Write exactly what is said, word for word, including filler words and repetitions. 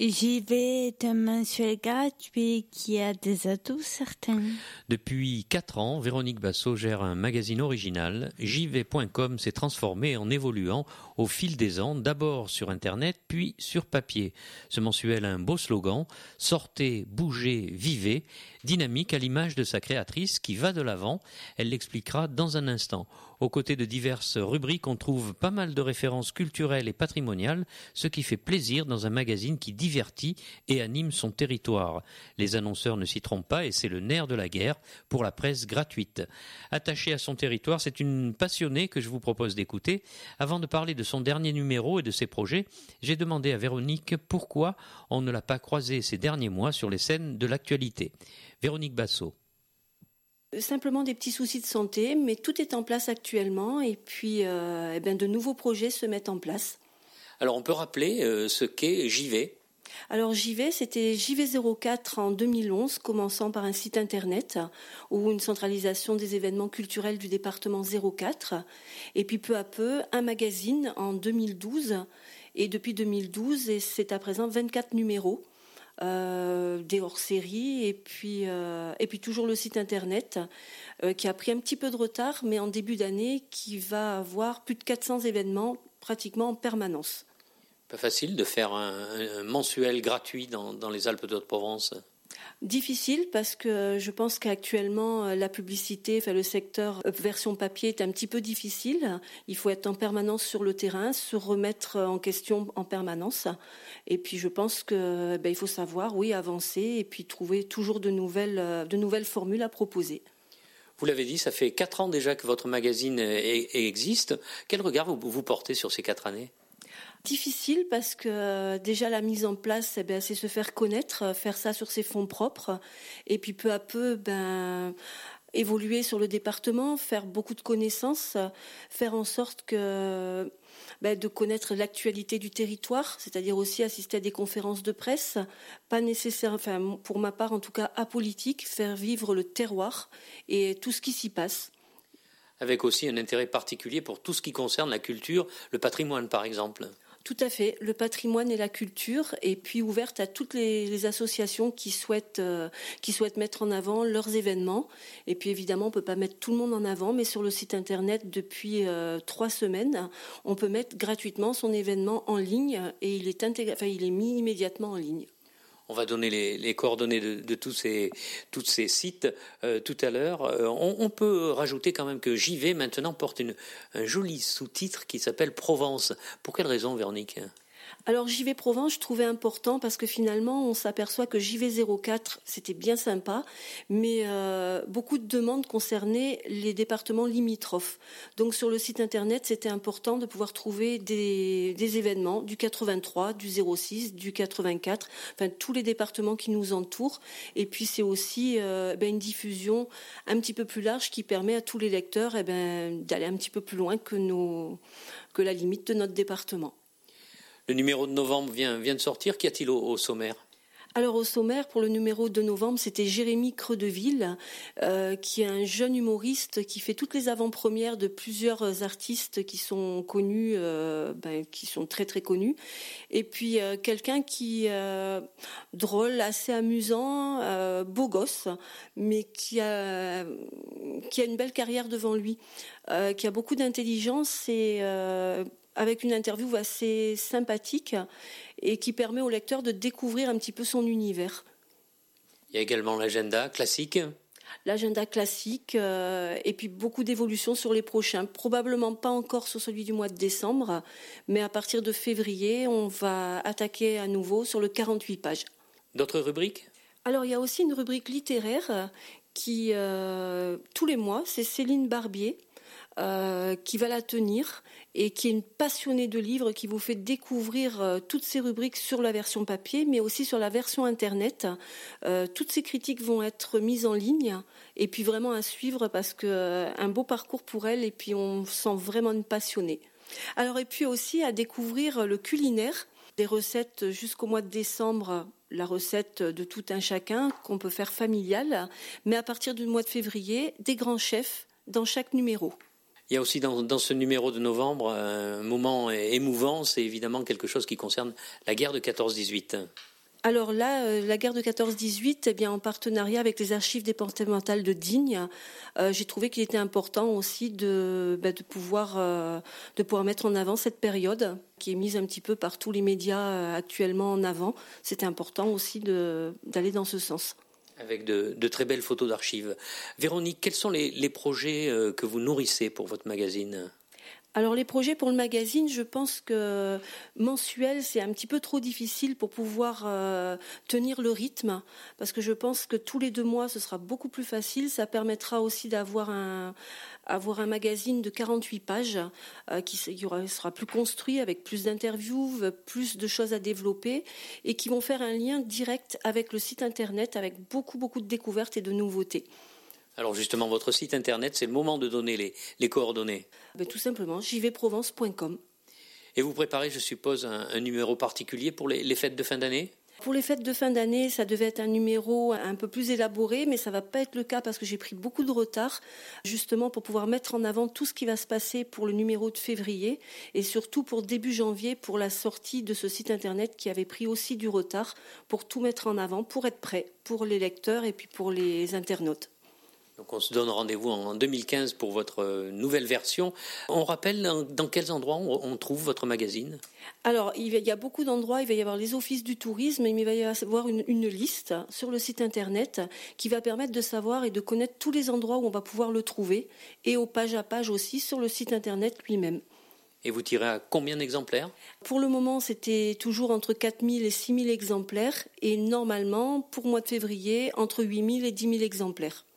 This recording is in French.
J'y vais est un mensuel gratuit qui a des atouts certains. Depuis quatre ans, Véronique Basso gère un magazine original. J V point com s'est transformé en évoluant au fil des ans, d'abord sur Internet, puis sur papier. Ce mensuel a un beau slogan, « Sortez, bougez, vivez », dynamique à l'image de sa créatrice qui va de l'avant. Elle l'expliquera dans un instant. Aux côtés de diverses rubriques, on trouve pas mal de références culturelles et patrimoniales, ce qui fait plaisir dans un magazine qui divertit et anime son territoire. Les annonceurs ne s'y trompent pas et c'est le nerf de la guerre pour la presse gratuite. Attachée à son territoire, c'est une passionnée que je vous propose d'écouter. Avant de parler de son dernier numéro et de ses projets, j'ai demandé à Véronique pourquoi on ne l'a pas croisée ces derniers mois sur les scènes de l'actualité. Véronique Basso. Simplement des petits soucis de santé, mais tout est en place actuellement et puis euh, eh bien, de nouveaux projets se mettent en place. Alors on peut rappeler euh, ce qu'est J V. Alors J V, c'était J V zéro quatre en deux mille onze, commençant par un site internet ou une centralisation des événements culturels du département zéro quatre. Et puis peu à peu, un magazine en deux mille douze. Et depuis deux mille douze, et c'est à présent vingt-quatre numéros. Euh, des hors-séries et puis euh, et puis toujours le site internet euh, qui a pris un petit peu de retard, mais en début d'année qui va avoir plus de quatre cents événements pratiquement en permanence. Pas facile de faire un, un mensuel gratuit dans, dans les Alpes de Haute-Provence. Difficile parce que je pense qu'actuellement la publicité, enfin le secteur version papier est un petit peu difficile. Il faut être en permanence sur le terrain, se remettre en question en permanence. Et puis je pense que ben, il faut savoir, oui, avancer et puis trouver toujours de nouvelles, de nouvelles formules à proposer. Vous l'avez dit, ça fait quatre ans déjà que votre magazine existe. Quel regard vous, vous portez sur ces quatre années ? Difficile parce que déjà la mise en place, eh ben, c'est se faire connaître, faire ça sur ses fonds propres et puis peu à peu ben, évoluer sur le département, faire beaucoup de connaissances, faire en sorte que ben, de connaître l'actualité du territoire, c'est-à-dire aussi assister à des conférences de presse, pas nécessaire, enfin pour ma part en tout cas apolitique, faire vivre le terroir et tout ce qui s'y passe. Avec aussi un intérêt particulier pour tout ce qui concerne la culture, le patrimoine par exemple. Tout à fait, le patrimoine et la culture, et puis ouverte à toutes les, les associations qui souhaitent, euh, qui souhaitent mettre en avant leurs événements. Et puis évidemment, on peut pas mettre tout le monde en avant, mais sur le site internet, depuis euh, trois semaines, on peut mettre gratuitement son événement en ligne et il est intégré, enfin, il est mis immédiatement en ligne. On va donner les, les coordonnées de, de tous ces, tous ces sites euh, tout à l'heure. Euh, on, on peut rajouter quand même que J V maintenant porte une, un joli sous-titre qui s'appelle Provence. Pour quelle raison, Véronique ? Alors J V Provence, je trouvais important parce que finalement, on s'aperçoit que J V zéro quatre, c'était bien sympa, mais euh, beaucoup de demandes concernaient les départements limitrophes. Donc sur le site internet, c'était important de pouvoir trouver des, des événements du quatre-vingt-trois, du zéro six, du quatre-vingt-quatre, enfin tous les départements qui nous entourent. Et puis c'est aussi euh, ben, une diffusion un petit peu plus large qui permet à tous les lecteurs eh ben, d'aller un petit peu plus loin que, nos, que la limite de notre département. Le numéro de novembre vient, vient de sortir. Qu'y a-t-il au, au sommaire ? Alors au sommaire, pour le numéro de novembre, c'était Jérémy Creudeville, euh, qui est un jeune humoriste qui fait toutes les avant-premières de plusieurs artistes qui sont connus, euh, ben, qui sont très très connus. Et puis euh, quelqu'un qui euh, drôle, assez amusant, euh, beau gosse, mais qui a qui a une belle carrière devant lui, euh, qui a beaucoup d'intelligence et euh, avec une interview assez sympathique et qui permet au lecteur de découvrir un petit peu son univers. Il y a également l'agenda classique. L'agenda classique euh, et puis beaucoup d'évolutions sur les prochains. Probablement pas encore sur celui du mois de décembre, mais à partir de février, on va attaquer à nouveau sur le quarante-huit pages. D'autres rubriques ? Alors il y a aussi une rubrique littéraire qui, euh, tous les mois, c'est Céline Barbier, Euh, qui va la tenir et qui est une passionnée de livres qui vous fait découvrir euh, toutes ces rubriques sur la version papier mais aussi sur la version internet. Euh, toutes ces critiques vont être mises en ligne et puis vraiment à suivre parce que euh, un beau parcours pour elle et puis on sent vraiment une passionnée. Alors et puis aussi à découvrir le culinaire, des recettes jusqu'au mois de décembre, la recette de tout un chacun qu'on peut faire familiale, mais à partir du mois de février, des grands chefs dans chaque numéro. Il y a aussi dans, dans ce numéro de novembre un moment émouvant, c'est évidemment quelque chose qui concerne la guerre de quatorze dix-huit. Alors là, euh, la guerre de quatorze dix-huit, eh bien, en partenariat avec les archives départementales de Digne, euh, j'ai trouvé qu'il était important aussi de, bah, de, pouvoir, euh, de pouvoir mettre en avant cette période qui est mise un petit peu par tous les médias euh, actuellement en avant. C'était important aussi de, d'aller dans ce sens. Avec de, de très belles photos d'archives. Véronique, quels sont les, les projets euh, que vous nourrissez pour votre magazine ? Alors les projets pour le magazine, je pense que mensuel, c'est un petit peu trop difficile pour pouvoir euh, tenir le rythme, parce que je pense que tous les deux mois, ce sera beaucoup plus facile. Ça permettra aussi d'avoir un, avoir un magazine de quarante-huit pages euh, qui sera plus construit, avec plus d'interviews, plus de choses à développer, et qui vont faire un lien direct avec le site internet, avec beaucoup, beaucoup de découvertes et de nouveautés. Alors justement, votre site internet, c'est le moment de donner les, les coordonnées. Ben, tout simplement, j v provence point com. Et vous préparez, je suppose, un, un numéro particulier pour les, les fêtes de fin d'année ? Pour les fêtes de fin d'année, ça devait être un numéro un peu plus élaboré, mais ça ne va pas être le cas parce que j'ai pris beaucoup de retard, justement pour pouvoir mettre en avant tout ce qui va se passer pour le numéro de février et surtout pour début janvier pour la sortie de ce site internet qui avait pris aussi du retard, pour tout mettre en avant, pour être prêt pour les lecteurs et puis pour les internautes. Donc on se donne rendez-vous en deux mille quinze pour votre nouvelle version. On rappelle dans quels endroits on trouve votre magazine ? Alors, il y a beaucoup d'endroits. Il va y avoir les offices du tourisme, mais il va y avoir une, une liste sur le site internet qui va permettre de savoir et de connaître tous les endroits où on va pouvoir le trouver, et au page à page aussi sur le site internet lui-même. Et vous tirez à combien d'exemplaires ? Pour le moment, c'était toujours entre quatre mille et six mille exemplaires, et normalement, pour le mois de février, entre huit mille et dix mille exemplaires.